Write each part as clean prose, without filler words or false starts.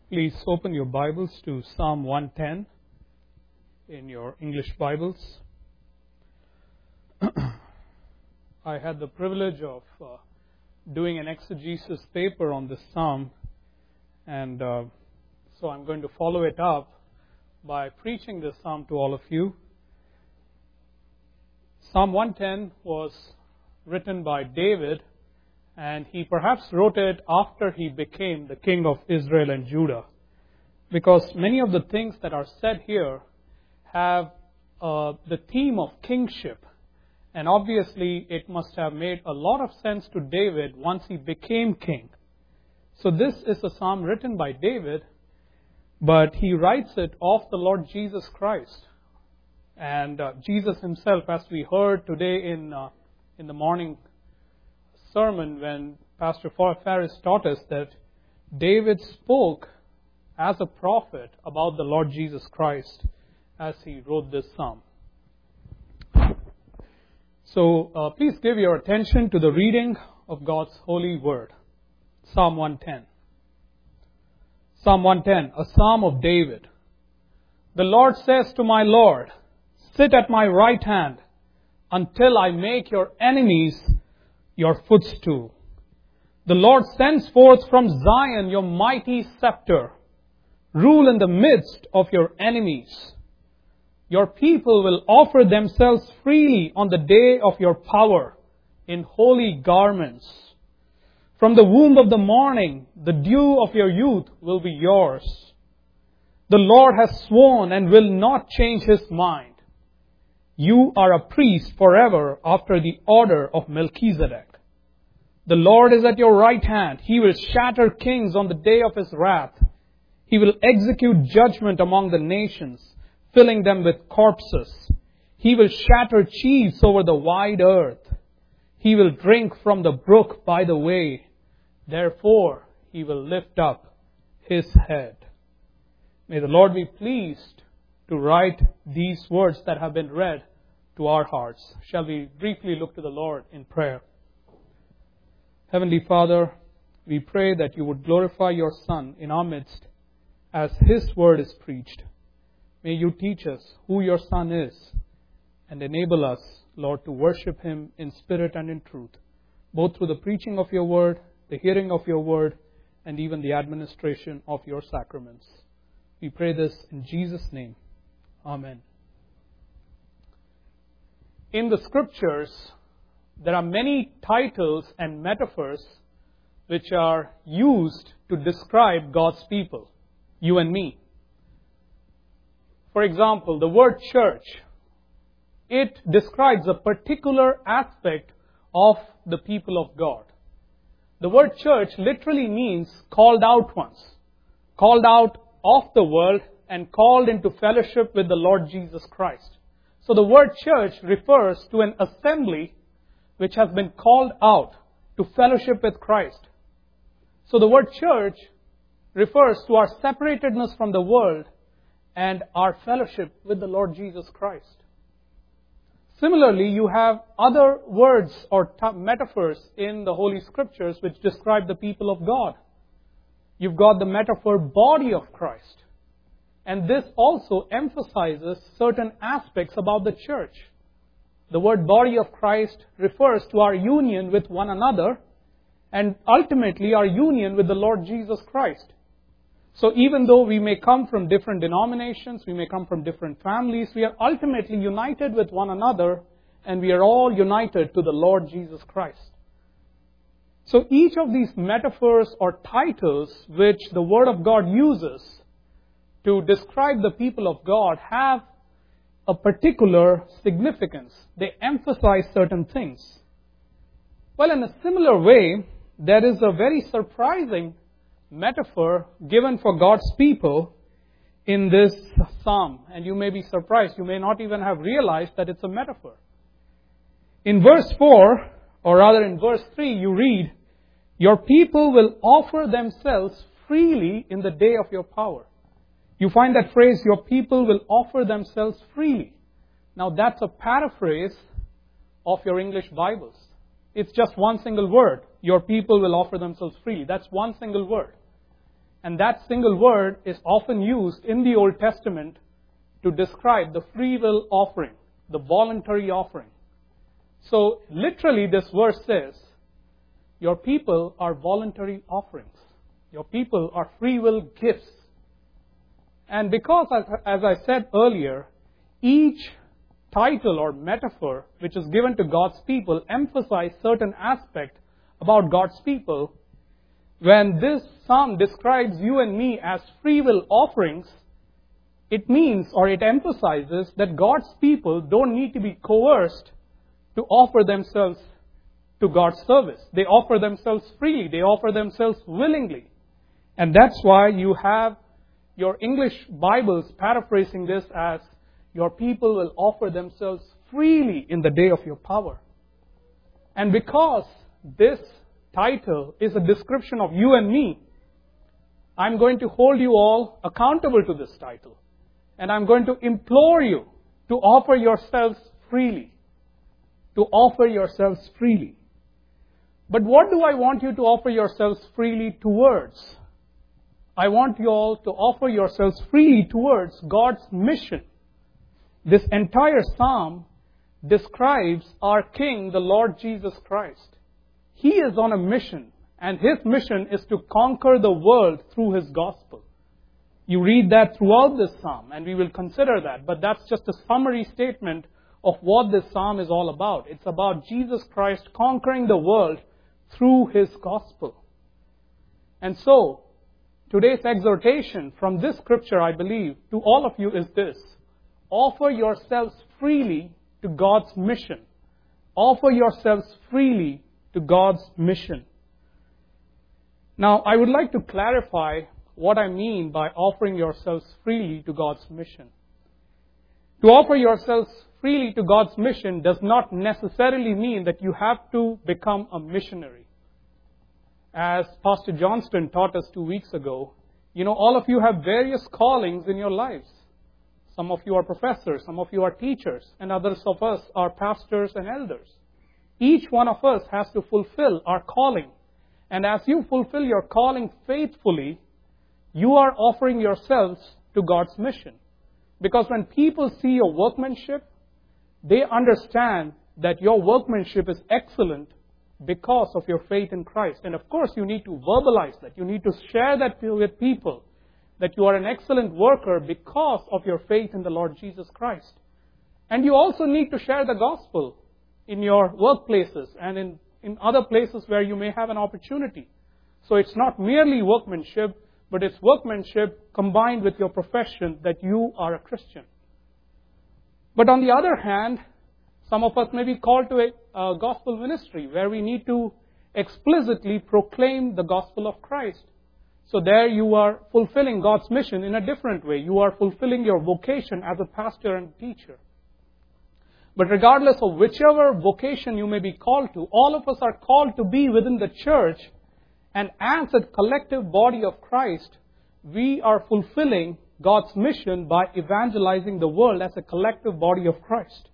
Please open your Bibles to Psalm 110 in your English Bibles. I had the privilege of doing an exegesis paper on this psalm, and so I'm going to follow it up by preaching this psalm to all of you. Psalm 110 was written by David, and he perhaps wrote it after he became the king of Israel and Judah, because many of the things that are said here have the theme of kingship. And obviously, it must have made a lot of sense to David once he became king. So this is a psalm written by David, but he writes it of the Lord Jesus Christ. And Jesus himself, as we heard today in the morning sermon when Pastor Ferris taught us, that David spoke as a prophet about the Lord Jesus Christ as he wrote this psalm. So please give your attention to the reading of God's holy word. Psalm 110. Psalm 110, a psalm of David. The Lord says to my Lord, sit at my right hand until I make your enemies your footstool. The Lord sends forth from Zion your mighty scepter. Rule in the midst of your enemies. Your people will offer themselves freely on the day of your power in holy garments. From the womb of the morning, the dew of your youth will be yours. The Lord has sworn and will not change His mind. You are a priest forever after the order of Melchizedek. The Lord is at your right hand. He will shatter kings on the day of His wrath. He will execute judgment among the nations, filling them with corpses. He will shatter chiefs over the wide earth. He will drink from the brook by the way. Therefore, He will lift up His head. May the Lord be pleased to write these words that have been read to our hearts. Shall we briefly look to the Lord in prayer? Heavenly Father, we pray that You would glorify Your Son in our midst as His word is preached. May You teach us who Your Son is and enable us, Lord, to worship Him in spirit and in truth, both through the preaching of Your word, the hearing of Your word, and even the administration of Your sacraments. We pray this in Jesus' name. Amen. In the Scriptures, there are many titles and metaphors which are used to describe God's people, you and me. For example, the word church, it describes a particular aspect of the people of God. The word church literally means called out ones, called out of the world and called into fellowship with the Lord Jesus Christ. So the word church refers to an assembly which has been called out to fellowship with Christ. So the word church refers to our separatedness from the world and our fellowship with the Lord Jesus Christ. Similarly, you have other words or metaphors in the Holy Scriptures which describe the people of God. You've got the metaphor body of Christ. And this also emphasizes certain aspects about the church. The word body of Christ refers to our union with one another and ultimately our union with the Lord Jesus Christ. So even though we may come from different denominations, we may come from different families, we are ultimately united with one another and we are all united to the Lord Jesus Christ. So each of these metaphors or titles which the Word of God uses to describe the people of God have a particular significance. They emphasize certain things. Well, in a similar way, there is a very surprising metaphor given for God's people in this psalm. And you may be surprised. You may not even have realized that it's a metaphor. In verse 4, or rather in verse 3, you read, your people will offer themselves freely in the day of your power. You find that phrase, your people will offer themselves freely. Now that's a paraphrase of your English Bibles. It's just one single word. Your people will offer themselves freely. That's one single word. And that single word is often used in the Old Testament to describe the free will offering, the voluntary offering. So literally this verse says, your people are voluntary offerings. Your people are free will gifts. And because, as I said earlier, each title or metaphor which is given to God's people emphasize certain aspect about God's people, when this psalm describes you and me as free will offerings, it means or it emphasizes that God's people don't need to be coerced to offer themselves to God's service. They offer themselves freely. They offer themselves willingly. And that's why you have your English Bibles paraphrasing this as, your people will offer themselves freely in the day of your power. And because this title is a description of you and me, I'm going to hold you all accountable to this title. And I'm going to implore you to offer yourselves freely. To offer yourselves freely. But what do I want you to offer yourselves freely towards? I want you all to offer yourselves freely towards God's mission. This entire psalm describes our King, the Lord Jesus Christ. He is on a mission, and His mission is to conquer the world through His gospel. You read that throughout this psalm, and we will consider that, but that's just a summary statement of what this psalm is all about. It's about Jesus Christ conquering the world through His gospel. And so, today's exhortation from this scripture, I believe, to all of you is this: offer yourselves freely to God's mission. Offer yourselves freely to God's mission. Now, I would like to clarify what I mean by offering yourselves freely to God's mission. To offer yourselves freely to God's mission does not necessarily mean that you have to become a missionary. As Pastor Johnston taught us 2 weeks ago, all of you have various callings in your lives. Some of you are professors, some of you are teachers, and others of us are pastors and elders. Each one of us has to fulfill our calling. And as you fulfill your calling faithfully, you are offering yourselves to God's mission. Because when people see your workmanship, they understand that your workmanship is excellent because of your faith in Christ. And of course, you need to verbalize that. You need to share that with people, that you are an excellent worker because of your faith in the Lord Jesus Christ. And you also need to share the gospel in your workplaces and in other places where you may have an opportunity. So it's not merely workmanship, but it's workmanship combined with your profession that you are a Christian. But on the other hand, some of us may be called to a gospel ministry where we need to explicitly proclaim the gospel of Christ. So there you are fulfilling God's mission in a different way. You are fulfilling your vocation as a pastor and teacher. But regardless of whichever vocation you may be called to, all of us are called to be within the church. And as a collective body of Christ, we are fulfilling God's mission by evangelizing the world as a collective body of Christ.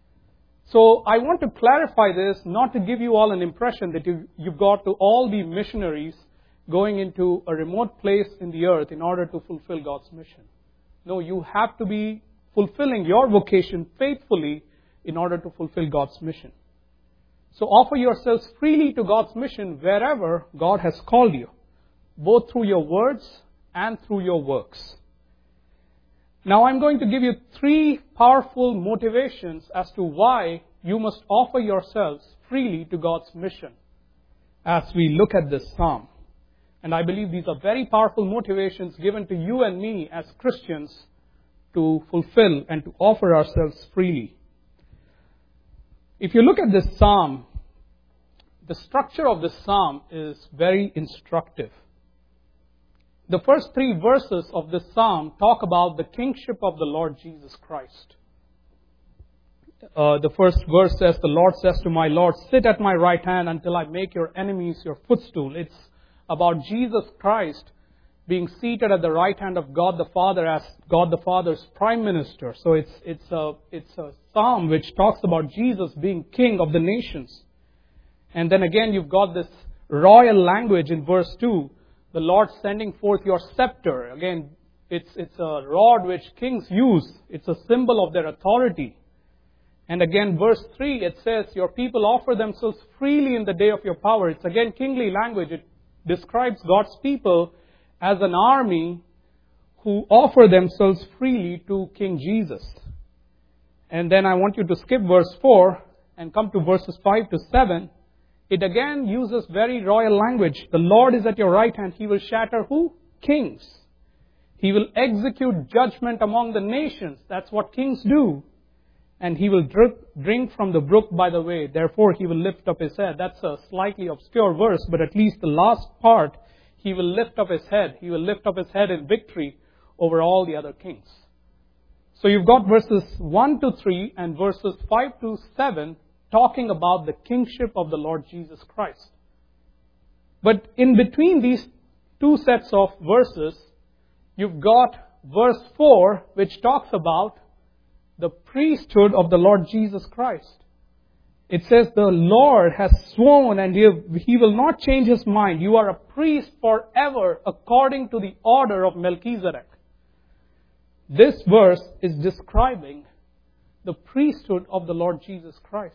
So I want to clarify this, not to give you all an impression that you've got to all be missionaries going into a remote place in the earth in order to fulfill God's mission. No, you have to be fulfilling your vocation faithfully in order to fulfill God's mission. So offer yourselves freely to God's mission wherever God has called you, both through your words and through your works. Now I'm going to give you 3 powerful motivations as to why you must offer yourselves freely to God's mission as we look at this psalm. And I believe these are very powerful motivations given to you and me as Christians to fulfill and to offer ourselves freely. If you look at this psalm, the structure of this psalm is very instructive. The first 3 verses of this psalm talk about the kingship of the Lord Jesus Christ. The first verse says, "The Lord says to my Lord, sit at my right hand until I make your enemies your footstool." It's about Jesus Christ being seated at the right hand of God the Father as God the Father's prime minister. So it's a psalm which talks about Jesus being king of the nations. And then again, you've got this royal language in verse 2. The Lord sending forth your scepter. Again, it's a rod which kings use. It's a symbol of their authority. And again, verse 3, it says, your people offer themselves freely in the day of your power. It's again kingly language. It describes God's people as an army who offer themselves freely to King Jesus. And then I want you to skip verse 4 and come to verses 5 to 7. It again uses very royal language. The Lord is at your right hand. He will shatter who? Kings. He will execute judgment among the nations. That's what kings do. And he will drink from the brook by the way. Therefore, he will lift up his head. That's a slightly obscure verse, but at least the last part, he will lift up his head. He will lift up his head in victory over all the other kings. So you've got verses 1 to 3 and verses 5 to 7 talking about the kingship of the Lord Jesus Christ. But in between these two sets of verses, you've got verse 4, which talks about the priesthood of the Lord Jesus Christ. It says, the Lord has sworn and he will not change his mind. You are a priest forever according to the order of Melchizedek. This verse is describing the priesthood of the Lord Jesus Christ.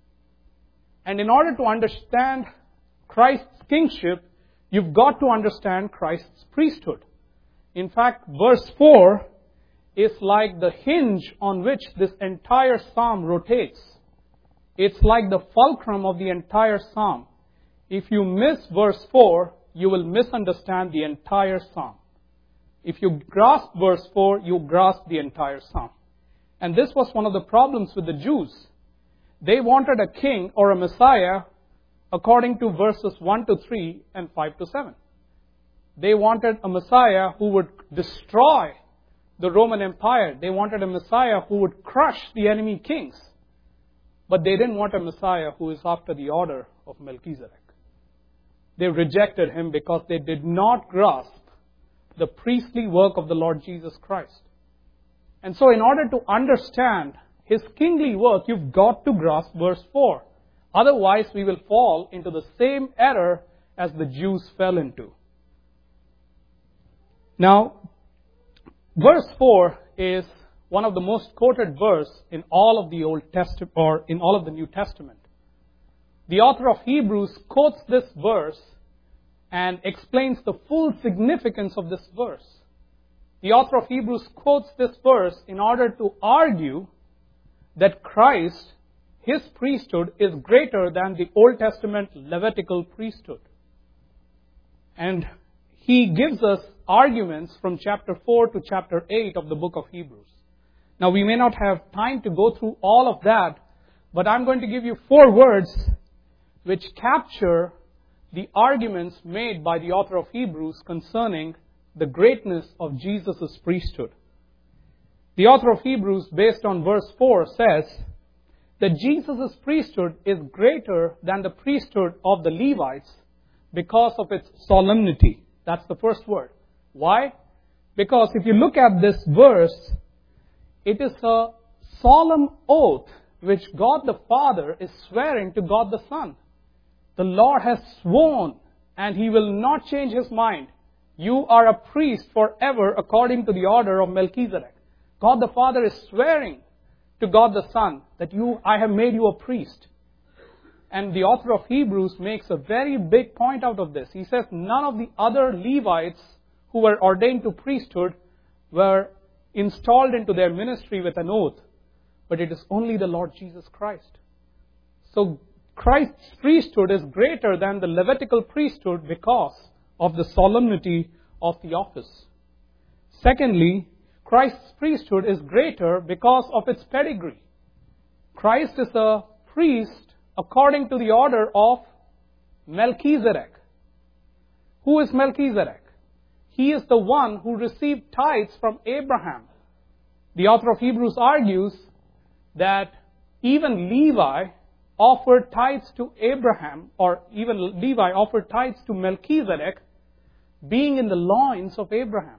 And in order to understand Christ's kingship, you've got to understand Christ's priesthood. In fact, verse 4 is like the hinge on which this entire psalm rotates. It's like the fulcrum of the entire psalm. If you miss verse 4, you will misunderstand the entire psalm. If you grasp verse 4, you grasp the entire psalm. And this was one of the problems with the Jews. They wanted a king or a Messiah according to verses 1 to 3 and 5 to 7. They wanted a Messiah who would destroy the Roman Empire. They wanted a Messiah who would crush the enemy kings. But they didn't want a Messiah who is after the order of Melchizedek. They rejected him because they did not grasp the priestly work of the Lord Jesus Christ. And so in order to understand his kingly work, you've got to grasp verse 4. Otherwise, we will fall into the same error as the Jews fell into. Now, verse 4 is one of the most quoted verse in all of the Old Testament, or in all of the New Testament. The author of Hebrews quotes this verse and explains the full significance of this verse. The author of Hebrews quotes this verse in order to argue that Christ, his priesthood, is greater than the Old Testament Levitical priesthood. And he gives us arguments from chapter 4 to chapter 8 of the book of Hebrews. Now, we may not have time to go through all of that, but I'm going to give you 4 words which capture the arguments made by the author of Hebrews concerning the greatness of Jesus' priesthood. The author of Hebrews, based on verse 4, says that Jesus' priesthood is greater than the priesthood of the Levites because of its solemnity. That's the first word. Why? Because if you look at this verse, it is a solemn oath which God the Father is swearing to God the Son. The Lord has sworn and he will not change his mind. You are a priest forever according to the order of Melchizedek. God the Father is swearing to God the Son that I have made you a priest. And the author of Hebrews makes a very big point out of this. He says none of the other Levites who were ordained to priesthood were installed into their ministry with an oath, but it is only the Lord Jesus Christ. So Christ's priesthood is greater than the Levitical priesthood because of the solemnity of the office. Secondly, Christ's priesthood is greater because of its pedigree. Christ is a priest according to the order of Melchizedek. Who is Melchizedek? He is the one who received tithes from Abraham. The author of Hebrews argues that even Levi offered tithes to Abraham, or even Levi offered tithes to Melchizedek, being in the loins of Abraham.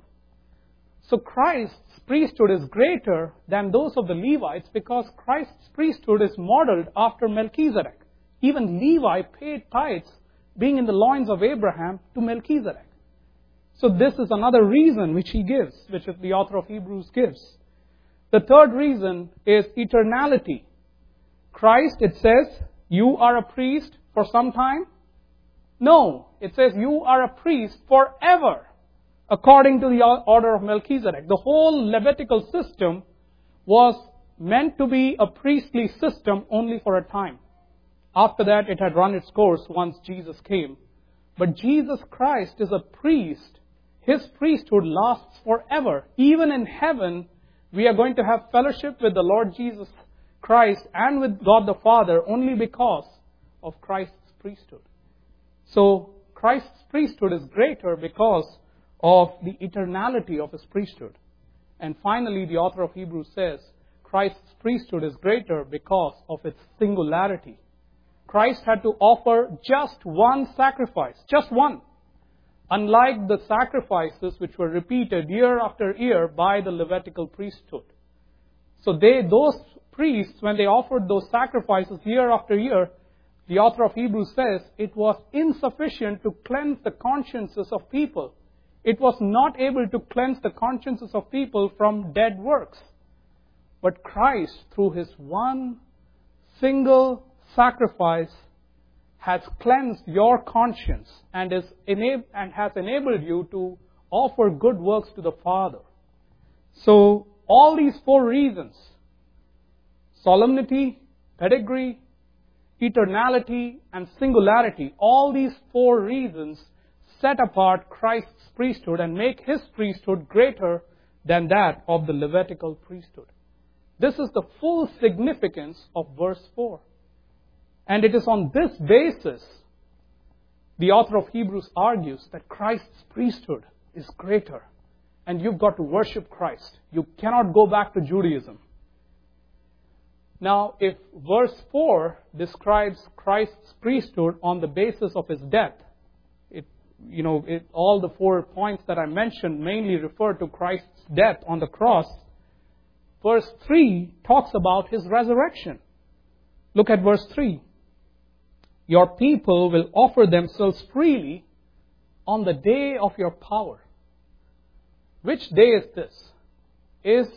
So Christ's priesthood is greater than those of the Levites because Christ's priesthood is modeled after Melchizedek. Even Levi paid tithes, being in the loins of Abraham, to Melchizedek. So this is another reason which he gives, which the author of Hebrews gives. The third reason is eternality. Christ, it says, you are a priest for some time. No, it says you are a priest forever, according to the order of Melchizedek. The whole Levitical system was meant to be a priestly system only for a time. After that, it had run its course once Jesus came. But Jesus Christ is a priest. His priesthood lasts forever. Even in heaven, we are going to have fellowship with the Lord Jesus Christ and with God the Father only because of Christ's priesthood. So, Christ's priesthood is greater because of the eternality of His priesthood. And finally, the author of Hebrews says, Christ's priesthood is greater because of its singularity. Christ had to offer just one sacrifice, just one. Unlike the sacrifices which were repeated year after year by the Levitical priesthood. So those priests, when they offered those sacrifices year after year, the author of Hebrews says it was insufficient to cleanse the consciences of people. It was not able to cleanse the consciences of people from dead works. But Christ, through His one single sacrifice, has cleansed your conscience and has enabled you to offer good works to the Father. So, all these four reasons, solemnity, pedigree, eternality, and singularity, all these four reasons set apart Christ's priesthood and make His priesthood greater than that of the Levitical priesthood. This is the full significance of verse 4. And it is on this basis the author of Hebrews argues that Christ's priesthood is greater. And you've got to worship Christ. You cannot go back to Judaism. Now, if verse 4 describes Christ's priesthood on the basis of His death, all the 4 points that I mentioned mainly refer to Christ's death on the cross. Verse 3 talks about His resurrection. Look at verse 3. Your people will offer themselves freely on the day of your power. Which day is this? Is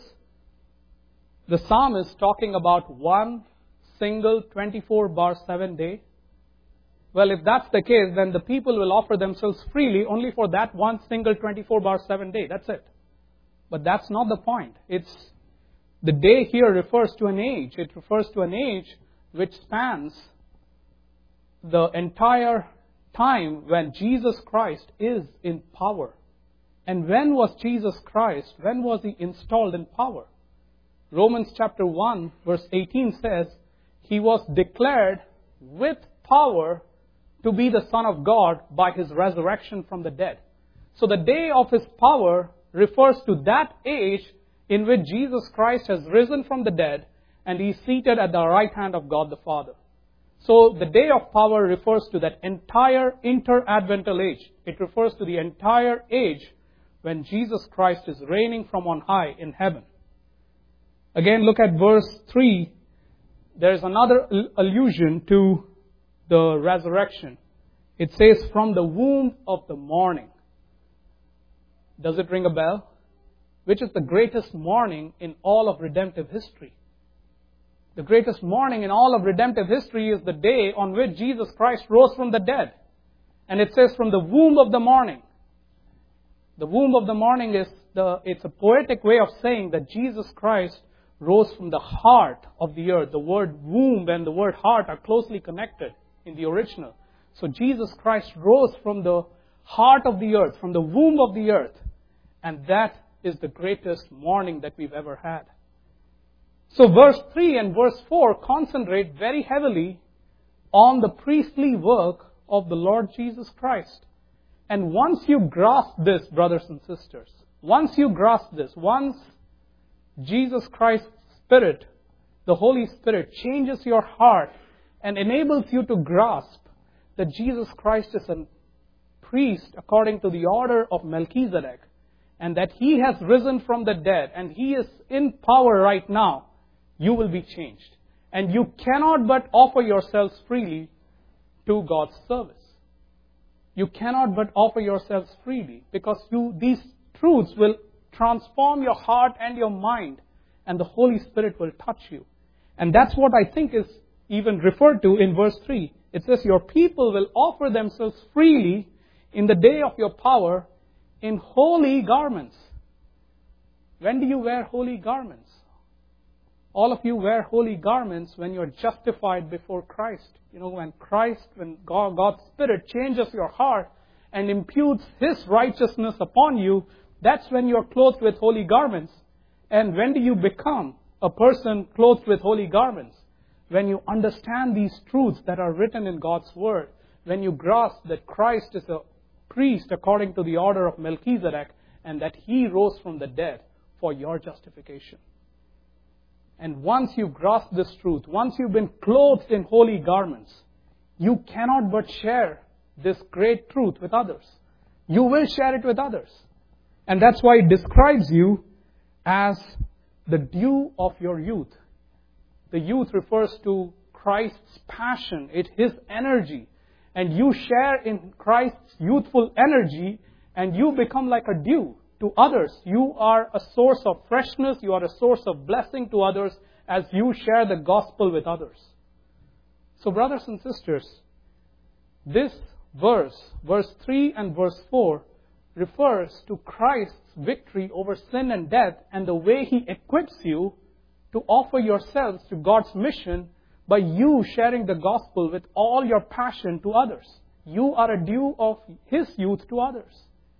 the psalmist talking about one single 24/7 day? Well, if that's the case, then the people will offer themselves freely only for that one single 24/7 day. That's it. But that's not the point. The day here refers to an age. It refers to an age which spans the entire time when Jesus Christ is in power. And when was Jesus Christ? When was He installed in power? Romans chapter 1 verse 18 says, He was declared with power to be the Son of God by His resurrection from the dead. So the day of His power refers to that age in which Jesus Christ has risen from the dead and He is seated at the right hand of God the Father. So the day of power refers to that entire inter-advental age. It refers to the entire age when Jesus Christ is reigning from on high in heaven. Again, look at verse 3. There is another allusion to the resurrection. It says, from the womb of the morning. Does it ring a bell? Which is the greatest morning in all of redemptive history? The greatest morning in all of redemptive history is the day on which Jesus Christ rose from the dead. And it says from the womb of the morning. The womb of the morning it's a poetic way of saying that Jesus Christ rose from the heart of the earth. The word womb and the word heart are closely connected in the original. So Jesus Christ rose from the heart of the earth, from the womb of the earth. And that is the greatest morning that we've ever had. So verse 3 and verse 4 concentrate very heavily on the priestly work of the Lord Jesus Christ. And once you grasp this, brothers and sisters, once Jesus Christ's Spirit, the Holy Spirit, changes your heart and enables you to grasp that Jesus Christ is a priest according to the order of Melchizedek, and that He has risen from the dead and He is in power right now, you will be changed. And you cannot but offer yourselves freely to God's service. you cannot but offer yourselves freely, because these truths will transform your heart and your mind, and the Holy Spirit will touch you. And that's what I think is even referred to in verse 3. It says, your people will offer themselves freely in the day of your power in holy garments. When do you wear holy garments? All of you wear holy garments when you're justified before Christ. When God's Spirit changes your heart and imputes His righteousness upon you, that's when you're clothed with holy garments. And when do you become a person clothed with holy garments? When you understand these truths that are written in God's Word. When you grasp that Christ is a priest according to the order of Melchizedek, and that He rose from the dead for your justification. And once you grasp this truth, once you've been clothed in holy garments, you cannot but share this great truth with others. You will share it with others. And that's why it describes you as the dew of your youth. The youth refers to Christ's passion, His energy. And you share in Christ's youthful energy, and you become like a dew to others. You are a source of freshness, you are a source of blessing to others as you share the gospel with others. So brothers and sisters, this verse 3 and verse 4, refers to Christ's victory over sin and death, and the way He equips you to offer yourselves to God's mission by you sharing the gospel with all your passion to others. You are a dew of His youth to others.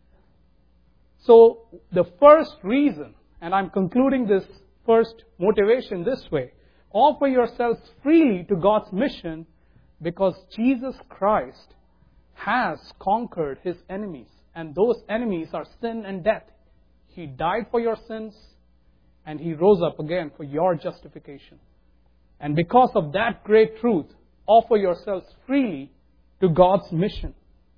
So the first reason, and I'm concluding this first motivation this way, offer yourselves freely to God's mission because Jesus Christ has conquered His enemies. And those enemies are sin and death. He died for your sins, and He rose up again for your justification. And because of that great truth, offer yourselves freely to God's mission.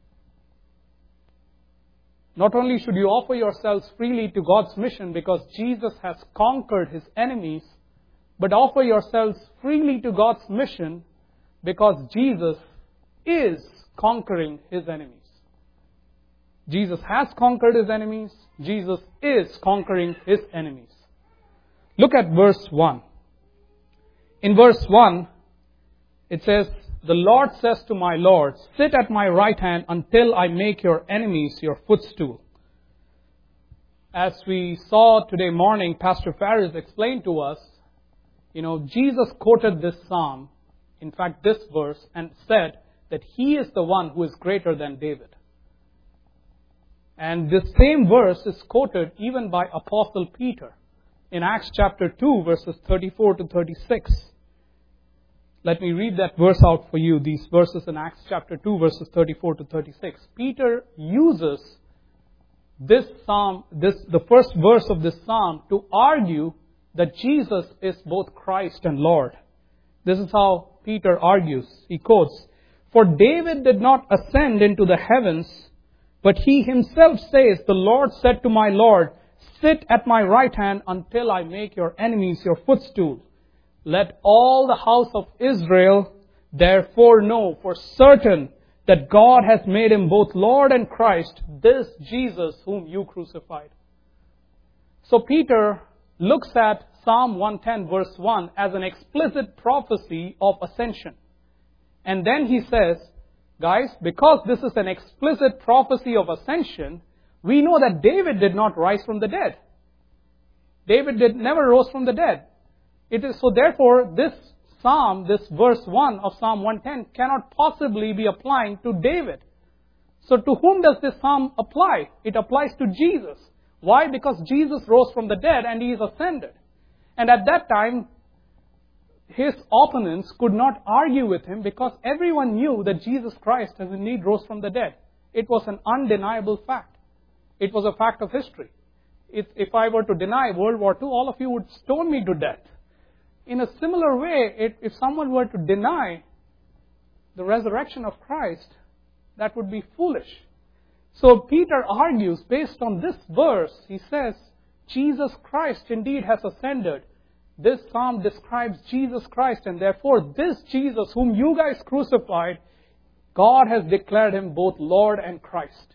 Not only should you offer yourselves freely to God's mission because Jesus has conquered His enemies, but offer yourselves freely to God's mission because Jesus is conquering His enemies. Jesus has conquered His enemies. Jesus is conquering His enemies. Look at verse 1. In verse 1, it says, "The Lord says to my Lord, sit at my right hand until I make your enemies your footstool." As we saw today morning, Pastor Faris explained to us, Jesus quoted this psalm, in fact this verse, and said that He is the one who is greater than David. And this same verse is quoted even by Apostle Peter in Acts chapter 2, verses 34 to 36. Let me read that verse out for you, these verses in Acts chapter 2, verses 34 to 36. Peter uses this psalm, the first verse of this psalm, to argue that Jesus is both Christ and Lord. This is how Peter argues. He quotes, "For David did not ascend into the heavens, but he himself says, 'The Lord said to my Lord, sit at my right hand until I make your enemies your footstool.' Let all the house of Israel therefore know for certain that God has made Him both Lord and Christ, this Jesus whom you crucified." So Peter looks at Psalm 110 verse 1 as an explicit prophecy of ascension. And then he says, guys, because this is an explicit prophecy of ascension, we know that David did not rise from the dead. David never rose from the dead. It is so therefore this psalm, this verse 1 of Psalm 110 cannot possibly be applying to David. So to whom does this psalm apply? It applies to Jesus. Why? Because Jesus rose from the dead and He is ascended. And at that time, His opponents could not argue with Him because everyone knew that Jesus Christ has indeed rose from the dead. It was an undeniable fact. It was a fact of history. If I were to deny World War II, all of you would stone me to death. In a similar way, if someone were to deny the resurrection of Christ, that would be foolish. So Peter argues based on this verse. He says, Jesus Christ indeed has ascended. This psalm describes Jesus Christ, and therefore this Jesus whom you guys crucified God has declared Him both Lord and Christ.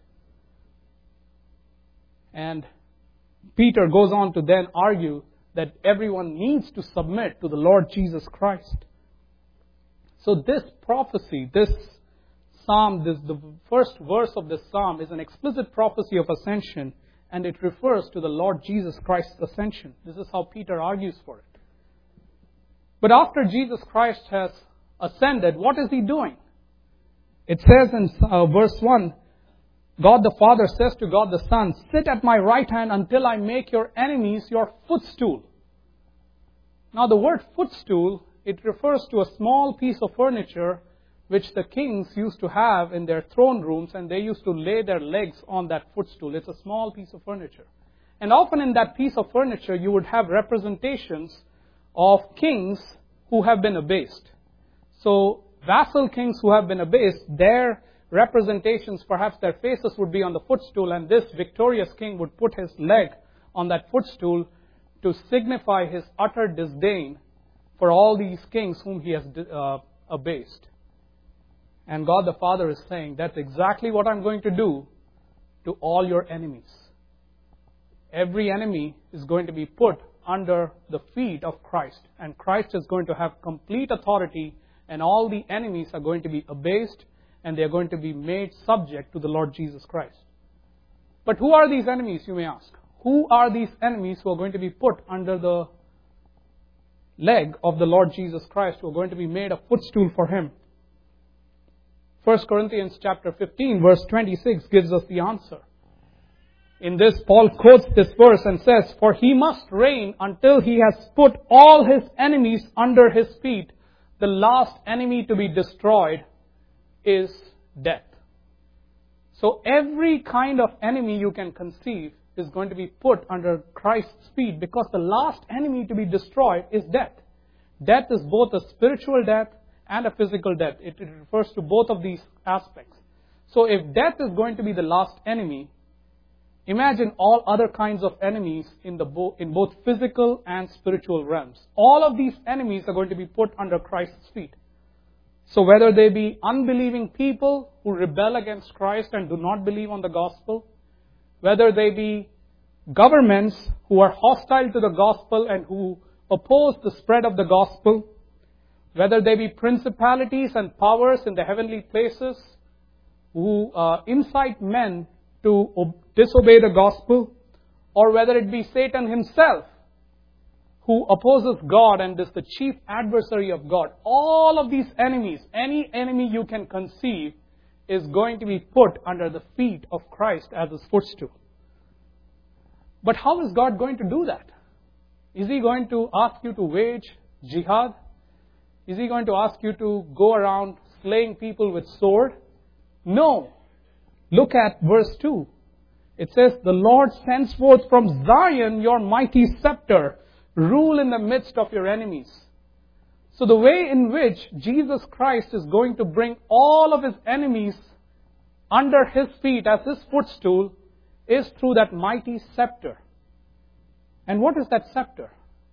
And Peter goes on to then argue that everyone needs to submit to the Lord Jesus Christ. So this prophecy, this psalm, the first verse of this psalm is an explicit prophecy of ascension, and it refers to the Lord Jesus Christ's ascension. This is how Peter argues for it. But after Jesus Christ has ascended, what is He doing? It says in verse 1, God the Father says to God the Son, "Sit at my right hand until I make your enemies your footstool." Now the word footstool, it refers to a small piece of furniture which the kings used to have in their throne rooms, and they used to lay their legs on that footstool. It's a small piece of furniture. And often in that piece of furniture you would have representations of kings who have been abased. So vassal kings who have been abased, their representations, perhaps their faces would be on the footstool, and this victorious king would put his leg on that footstool to signify his utter disdain for all these kings whom he has abased. And God the Father is saying, that's exactly what I'm going to do to all your enemies. Every enemy is going to be put under the feet of Christ, and Christ is going to have complete authority, and all the enemies are going to be abased, and they are going to be made subject to the Lord Jesus Christ. But who are these enemies, you may ask? Who are these enemies who are going to be put under the leg of the Lord Jesus Christ, who are going to be made a footstool for Him? 1 Corinthians chapter 15, verse 26 gives us the answer. In this, Paul quotes this verse and says, "For He must reign until He has put all His enemies under His feet. The last enemy to be destroyed is death." So every kind of enemy you can conceive is going to be put under Christ's feet, because the last enemy to be destroyed is death. Death is both a spiritual death and a physical death. It refers to both of these aspects. So if death is going to be the last enemy, imagine all other kinds of enemies in both physical and spiritual realms. All of these enemies are going to be put under Christ's feet. So whether they be unbelieving people who rebel against Christ and do not believe on the gospel, whether they be governments who are hostile to the gospel and who oppose the spread of the gospel, whether they be principalities and powers in the heavenly places who incite men to disobey the gospel, or whether it be Satan himself who opposes God and is the chief adversary of God. All of these enemies, any enemy you can conceive, is going to be put under the feet of Christ as His footstool. But how is God going to do that? Is He going to ask you to wage jihad? Is He going to ask you to go around slaying people with sword? No. Look at verse 2. It says, "The Lord sends forth from Zion your mighty scepter. Rule in the midst of your enemies." So the way in which Jesus Christ is going to bring all of His enemies under His feet as His footstool is through that mighty scepter. And what is that scepter?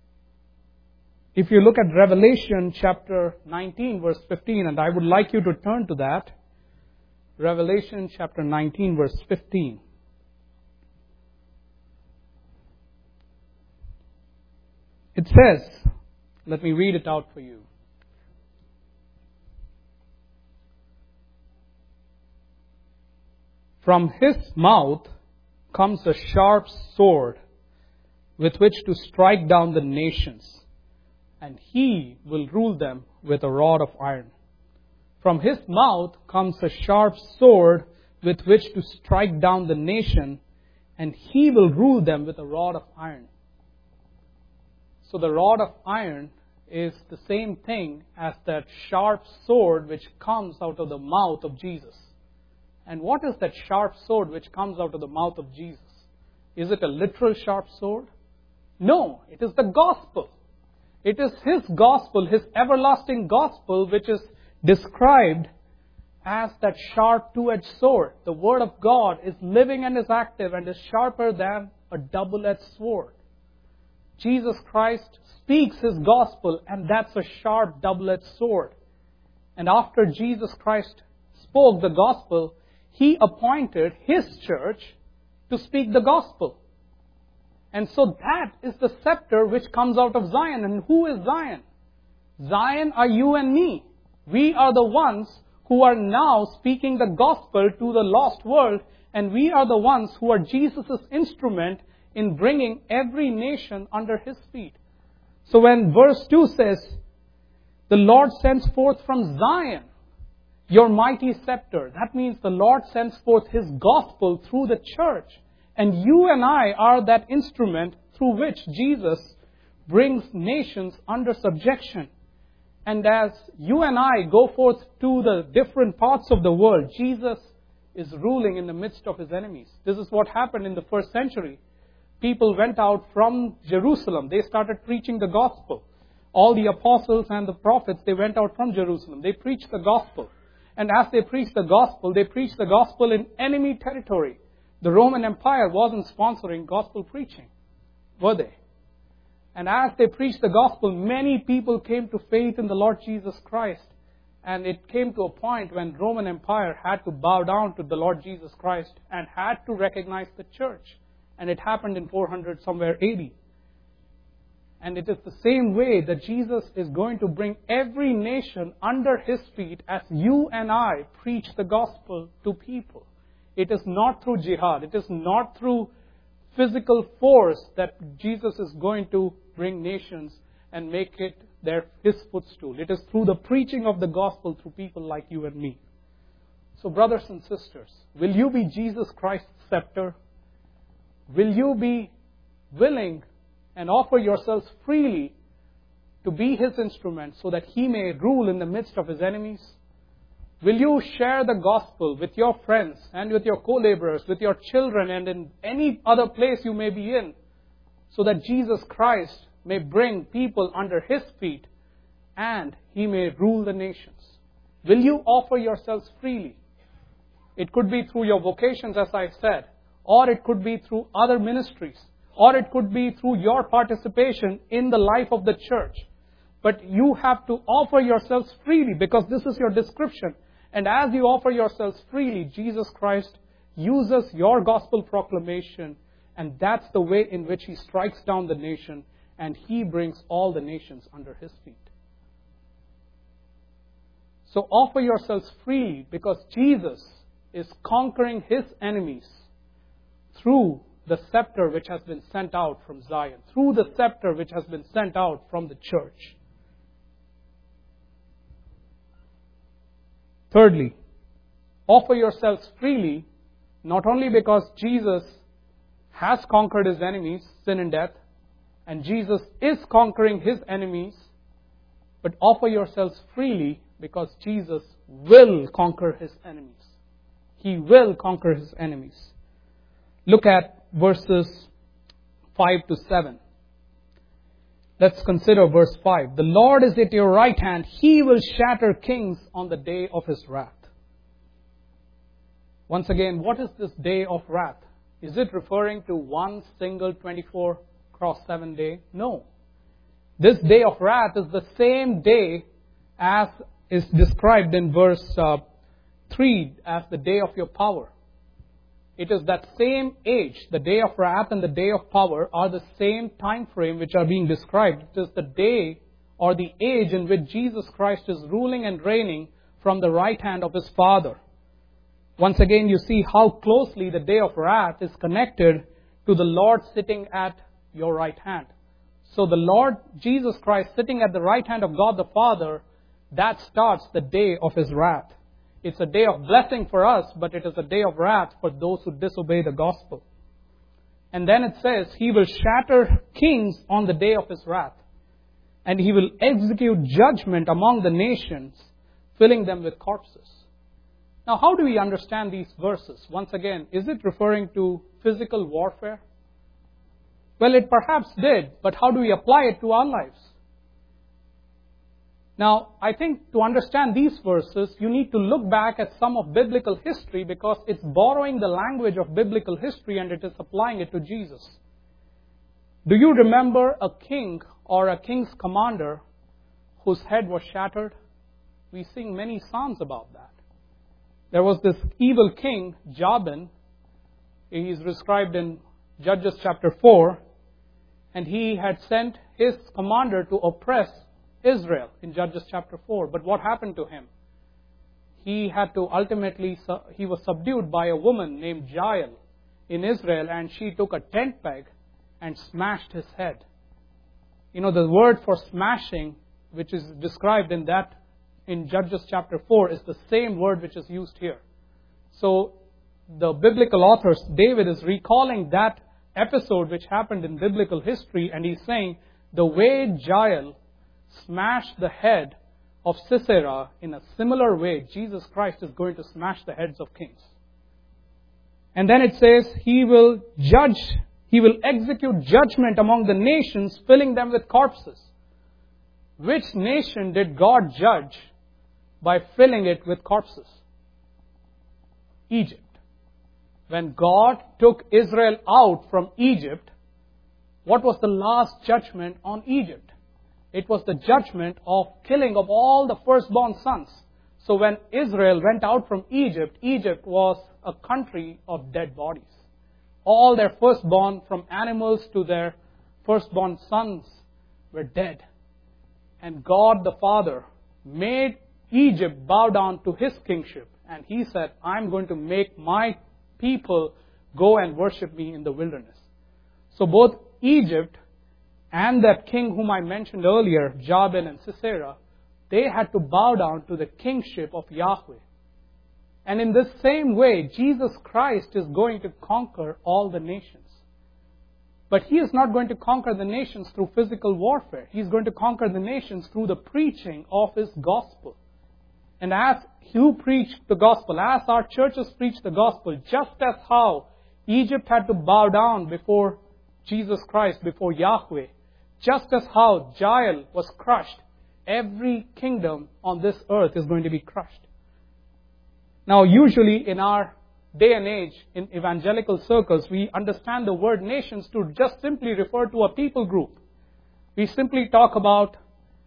If you look at Revelation chapter 19, verse 15, and I would like you to turn to that. Revelation chapter 19, verse 15. It says, let me read it out for you. "From His mouth comes a sharp sword with which to strike down the nations, and He will rule them with a rod of iron." From His mouth comes a sharp sword with which to strike down the nation, and He will rule them with a rod of iron. So the rod of iron is the same thing as that sharp sword which comes out of the mouth of Jesus. And what is that sharp sword which comes out of the mouth of Jesus? Is it a literal sharp sword? No, it is the gospel. It is His gospel, His everlasting gospel, which is described as that sharp two-edged sword. The Word of God is living and is active and is sharper than a double-edged sword. Jesus Christ speaks His gospel, and that's a sharp double-edged sword. And after Jesus Christ spoke the gospel, He appointed His church to speak the gospel. And so that is the scepter which comes out of Zion. And who is Zion? Zion are you and me. We are the ones who are now speaking the gospel to the lost world, and we are the ones who are Jesus' instrument in bringing every nation under His feet. So when verse 2 says, the Lord sends forth from Zion your mighty scepter, that means the Lord sends forth His gospel through the church. And you and I are that instrument through which Jesus brings nations under subjection. And as you and I go forth to the different parts of the world, Jesus is ruling in the midst of His enemies. This is what happened in the first century. People went out from Jerusalem. They started preaching the gospel. All the apostles and the prophets, they went out from Jerusalem. They preached the gospel. And as they preached the gospel in enemy territory. The Roman Empire wasn't sponsoring gospel preaching, were they? And as they preached the gospel, many people came to faith in the Lord Jesus Christ. And it came to a point when Roman Empire had to bow down to the Lord Jesus Christ and had to recognize the church. And it happened in 400 somewhere AD. And it is the same way that Jesus is going to bring every nation under His feet as you and I preach the gospel to people. It is not through jihad. It is not through physical force that Jesus is going to bring nations and make it His footstool. It is through the preaching of the gospel through people like you and me. So brothers and sisters, will you be Jesus Christ's scepter? Will you be willing and offer yourselves freely to be His instrument so that He may rule in the midst of His enemies? Will you share the gospel with your friends and with your co-laborers, with your children and in any other place you may be in, so that Jesus Christ may bring people under His feet and He may rule the nations? Will you offer yourselves freely? It could be through your vocations, as I said, or it could be through other ministries, or it could be through your participation in the life of the church. But you have to offer yourselves freely because this is your description. And as you offer yourselves freely, Jesus Christ uses your gospel proclamation, and that's the way in which He strikes down the nation and He brings all the nations under His feet. So offer yourselves freely because Jesus is conquering His enemies through the scepter which has been sent out from Zion, through the scepter which has been sent out from the church. Thirdly, offer yourselves freely, not only because Jesus has conquered His enemies, sin and death, and Jesus is conquering His enemies, but offer yourselves freely because Jesus will conquer His enemies. He will conquer His enemies. Look at verses 5 to 7. Let's consider verse 5. The Lord is at your right hand. He will shatter kings on the day of His wrath. Once again, what is this day of wrath? Is it referring to one single 24x7 day? No. This day of wrath is the same day as is described in verse 3 as the day of your power. It is that same age, the day of wrath and the day of power are the same time frame which are being described. It is the day or the age in which Jesus Christ is ruling and reigning from the right hand of His Father. Once again, you see how closely the day of wrath is connected to the Lord sitting at your right hand. So the Lord Jesus Christ sitting at the right hand of God the Father, that starts the day of His wrath. It's a day of blessing for us, but it is a day of wrath for those who disobey the gospel. And then it says, He will shatter kings on the day of His wrath. And He will execute judgment among the nations, filling them with corpses. Now, how do we understand these verses? Once again, is it referring to physical warfare? Well, it perhaps did, but how do we apply it to our lives? Now, I think to understand these verses, you need to look back at some of biblical history because it's borrowing the language of biblical history and it is applying it to Jesus. Do you remember a king or a king's commander whose head was shattered? We sing many psalms about that. There was this evil king, Jabin. He's described in Judges chapter 4. And he had sent his commander to oppress Israel in Judges chapter 4. But what happened to him? He was subdued by a woman named Jael in Israel, and she took a tent peg and smashed his head. You know, the word for smashing, which is described in Judges chapter 4, is the same word which is used here. So the biblical authors, David is recalling that episode which happened in biblical history, and he's saying the way Jael smashed the head of Sisera, in a similar way, Jesus Christ is going to smash the heads of kings. And then it says, He will execute judgment among the nations, filling them with corpses. Which nation did God judge by filling it with corpses? Egypt. When God took Israel out from Egypt, what was the last judgment on Egypt? It was the judgment of killing of all the firstborn sons. So when Israel went out from Egypt, Egypt was a country of dead bodies. All their firstborn, from animals to their firstborn sons, were dead. And God the Father made Egypt bow down to His kingship. And He said, I'm going to make my people go and worship me in the wilderness. So both Egypt and that king whom I mentioned earlier, Jabin and Sisera, they had to bow down to the kingship of Yahweh. And in this same way, Jesus Christ is going to conquer all the nations. But He is not going to conquer the nations through physical warfare. He is going to conquer the nations through the preaching of His gospel. And as you preach the gospel, as our churches preach the gospel, just as how Egypt had to bow down before Jesus Christ, before Yahweh, just as how Jael was crushed, every kingdom on this earth is going to be crushed. Now, usually in our day and age, in evangelical circles, we understand the word nations to just simply refer to a people group. We simply talk about,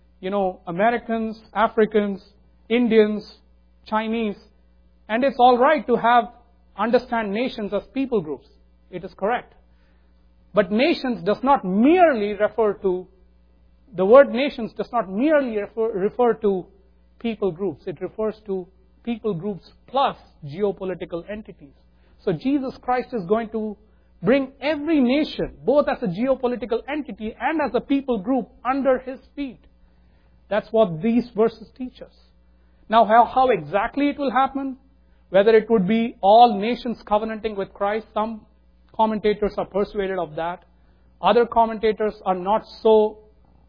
Americans, Africans, Indians, Chinese, and it's all right to understand nations as people groups. It is correct. But nations does not merely refer to, the word nations does not merely refer to people groups. It refers to people groups plus geopolitical entities. So Jesus Christ is going to bring every nation, both as a geopolitical entity and as a people group, under His feet. That's what these verses teach us. Now, how exactly it will happen, whether it would be all nations covenanting with Christ, some commentators are persuaded of that. Other commentators are not so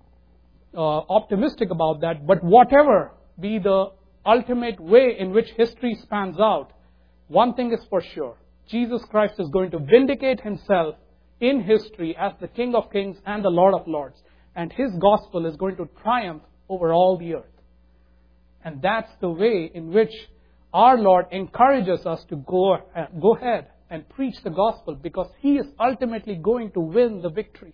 optimistic about that. But whatever be the ultimate way in which history spans out, one thing is for sure. Jesus Christ is going to vindicate Himself in history as the King of Kings and the Lord of Lords. And His gospel is going to triumph over all the earth. And that's the way in which our Lord encourages us to go ahead and preach the gospel, because He is ultimately going to win the victory.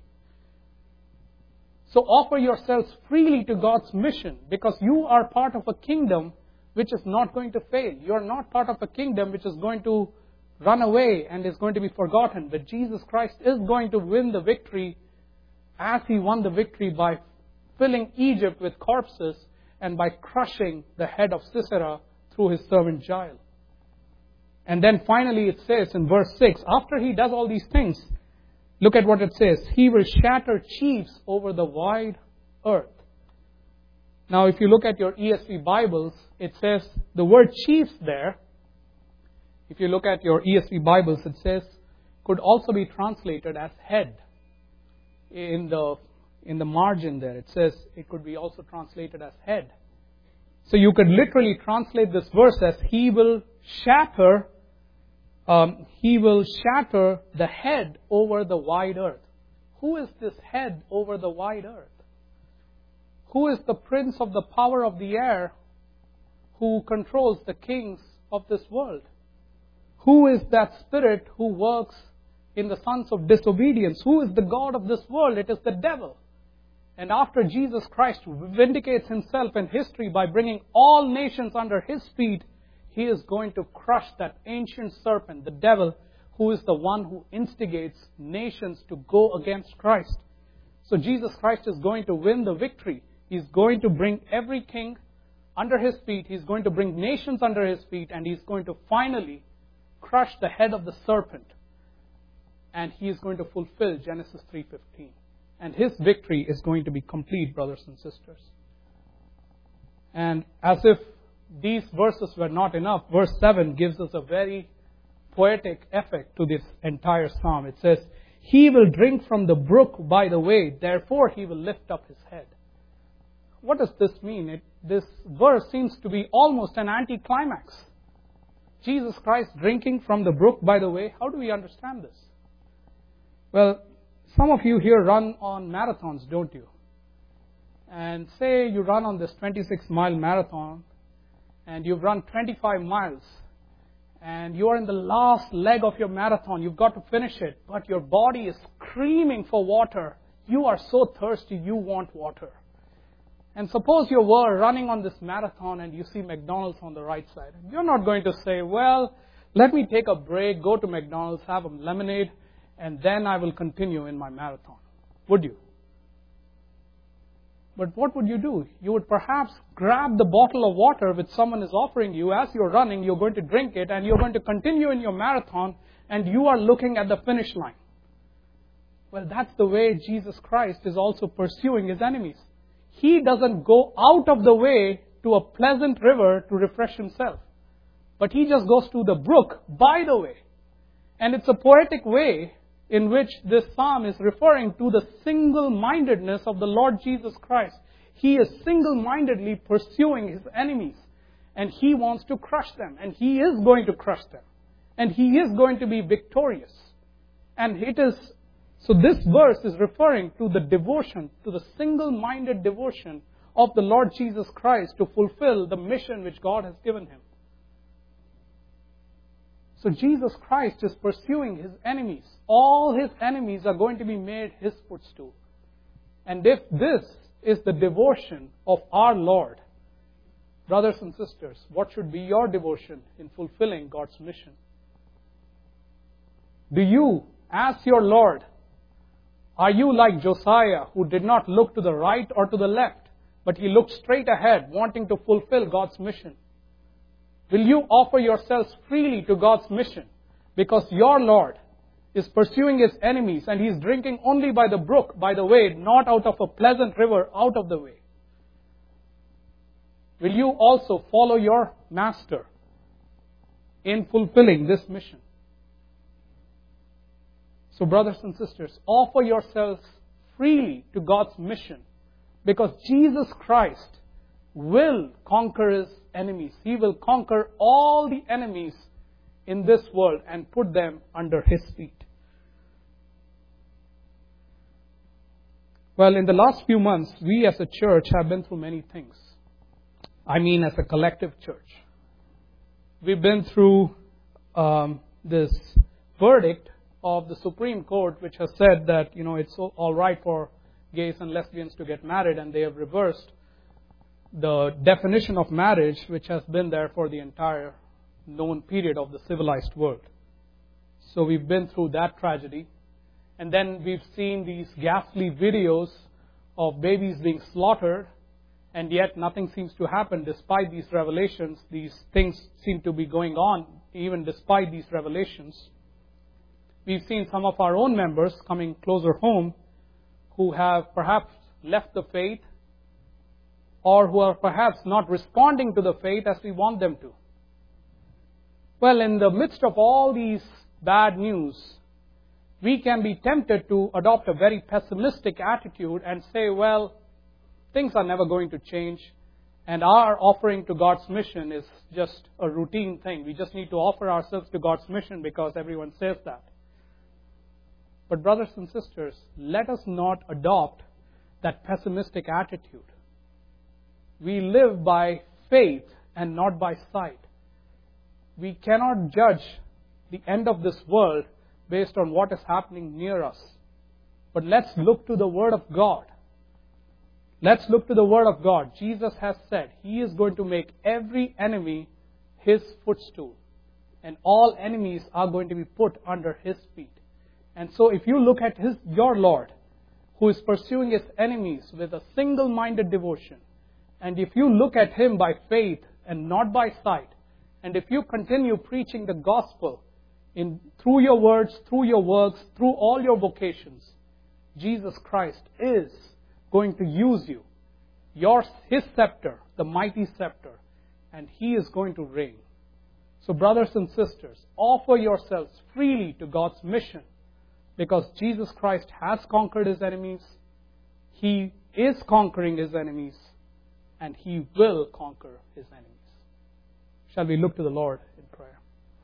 So offer yourselves freely to God's mission, because you are part of a kingdom which is not going to fail. You are not part of a kingdom which is going to run away and is going to be forgotten. But Jesus Christ is going to win the victory, as He won the victory by filling Egypt with corpses and by crushing the head of Sisera through his servant Jael. And then finally it says in verse 6, after He does all these things, look at what it says. He will shatter chiefs over the wide earth. Now, if you look at your ESV Bibles, it says the word chiefs there, if you look at your ESV Bibles, it says, could also be translated as head. In the margin there, it says it could be also translated as head. So you could literally translate this verse as He will shatter the head over the wide earth. Who is this head over the wide earth? Who is the prince of the power of the air who controls the kings of this world? Who is that spirit who works in the sons of disobedience? Who is the god of this world? It is the devil. And after Jesus Christ vindicates Himself in history by bringing all nations under His feet, He is going to crush that ancient serpent, the devil, who is the one who instigates nations to go against Christ. So Jesus Christ is going to win the victory. He's going to bring every king under His feet. He's going to bring nations under His feet. And He's going to finally crush the head of the serpent. And He is going to fulfill Genesis 3:15. And His victory is going to be complete, brothers and sisters. And as if these verses were not enough, verse 7 gives us a very poetic effect to this entire psalm. It says, He will drink from the brook by the way, therefore He will lift up His head. What does this mean? This verse seems to be almost an anticlimax. Jesus Christ drinking from the brook by the way. How do we understand this? Well, some of you here run on marathons, don't you? And say you run on this 26-mile marathon and you've run 25 miles and you are in the last leg of your marathon. You've got to finish it, but your body is screaming for water. You are so thirsty, you want water. And suppose you were running on this marathon and you see McDonald's on the right side. You're not going to say, well, let me take a break, go to McDonald's, have a lemonade, and then I will continue in my marathon. Would you? But what would you do? You would perhaps grab the bottle of water which someone is offering you. As you're running, you're going to drink it and you're going to continue in your marathon and you are looking at the finish line. Well, that's the way Jesus Christ is also pursuing His enemies. He doesn't go out of the way to a pleasant river to refresh Himself. But He just goes to the brook by the way. And it's a poetic way in which this psalm is referring to the single-mindedness of the Lord Jesus Christ. He is single-mindedly pursuing His enemies. And He wants to crush them. And He is going to crush them. And He is going to be victorious. And so this verse is referring to the devotion, to the single-minded devotion of the Lord Jesus Christ to fulfill the mission which God has given Him. So Jesus Christ is pursuing His enemies. All His enemies are going to be made His footstool. And if this is the devotion of our Lord, brothers and sisters, what should be your devotion in fulfilling God's mission? Do you, as your Lord, are you like Josiah, who did not look to the right or to the left, but he looked straight ahead, wanting to fulfill God's mission? Will you offer yourselves freely to God's mission? Because your Lord is pursuing His enemies and He is drinking only by the brook, by the way, not out of a pleasant river out of the way. Will you also follow your Master in fulfilling this mission? So brothers and sisters, offer yourselves freely to God's mission because Jesus Christ will conquer His enemies. He will conquer all the enemies in this world and put them under His feet. Well, in the last few months, we as a church have been through many things. I mean, as a collective church. We've been through this verdict of the Supreme Court, which has said that, it's all right for gays and lesbians to get married, and they have reversed the definition of marriage, which has been there for the entire known period of the civilized world. So we've been through that tragedy. And then we've seen these ghastly videos of babies being slaughtered, and yet nothing seems to happen despite these revelations. These things seem to be going on even despite these revelations. We've seen some of our own members coming closer home who have perhaps left the faith or who are perhaps not responding to the faith as we want them to. Well, in the midst of all these bad news, we can be tempted to adopt a very pessimistic attitude and say, well, things are never going to change, and our offering to God's mission is just a routine thing. We just need to offer ourselves to God's mission because everyone says that. But brothers and sisters, let us not adopt that pessimistic attitude. We live by faith and not by sight. We cannot judge the end of this world based on what is happening near us. But let's look to the Word of God. Let's look to the Word of God. Jesus has said He is going to make every enemy His footstool. And all enemies are going to be put under His feet. And so if you look at your Lord, who is pursuing His enemies with a single-minded devotion, and if you look at Him by faith and not by sight, and if you continue preaching the gospel through your words, through your works, through all your vocations, Jesus Christ is going to use you, His scepter, the mighty scepter, and He is going to reign. So brothers and sisters, offer yourselves freely to God's mission, because Jesus Christ has conquered His enemies, He is conquering His enemies, and He will conquer His enemies. Shall we look to the Lord in prayer?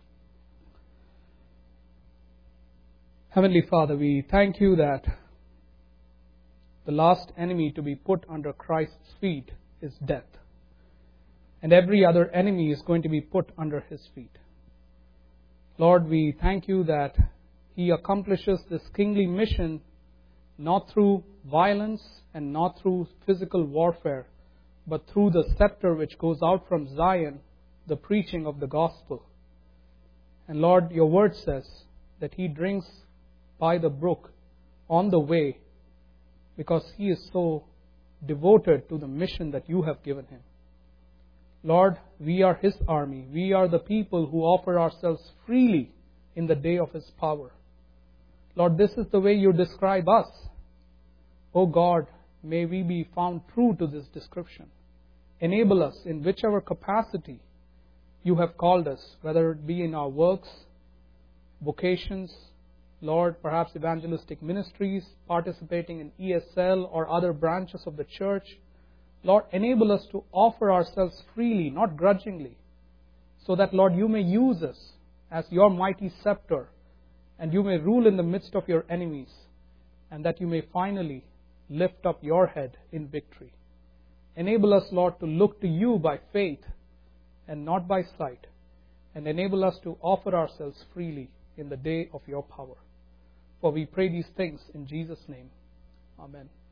Heavenly Father, we thank You that the last enemy to be put under Christ's feet is death. And every other enemy is going to be put under His feet. Lord, we thank You that He accomplishes this kingly mission not through violence and not through physical warfare, but through the scepter which goes out from Zion, the preaching of the gospel. And Lord, Your word says that He drinks by the brook on the way because He is so devoted to the mission that You have given Him. Lord, we are His army. We are the people who offer ourselves freely in the day of His power. Lord, this is the way You describe us. O God, may we be found true to this description. Enable us in whichever capacity You have called us, whether it be in our works, vocations, Lord, perhaps evangelistic ministries, participating in ESL or other branches of the church. Lord, enable us to offer ourselves freely, not grudgingly, so that, Lord, You may use us as Your mighty scepter, and You may rule in the midst of Your enemies, and that You may finally lift up Your head in victory. Enable us, Lord, to look to You by faith and not by sight, and enable us to offer ourselves freely in the day of Your power. For we pray these things in Jesus' name. Amen.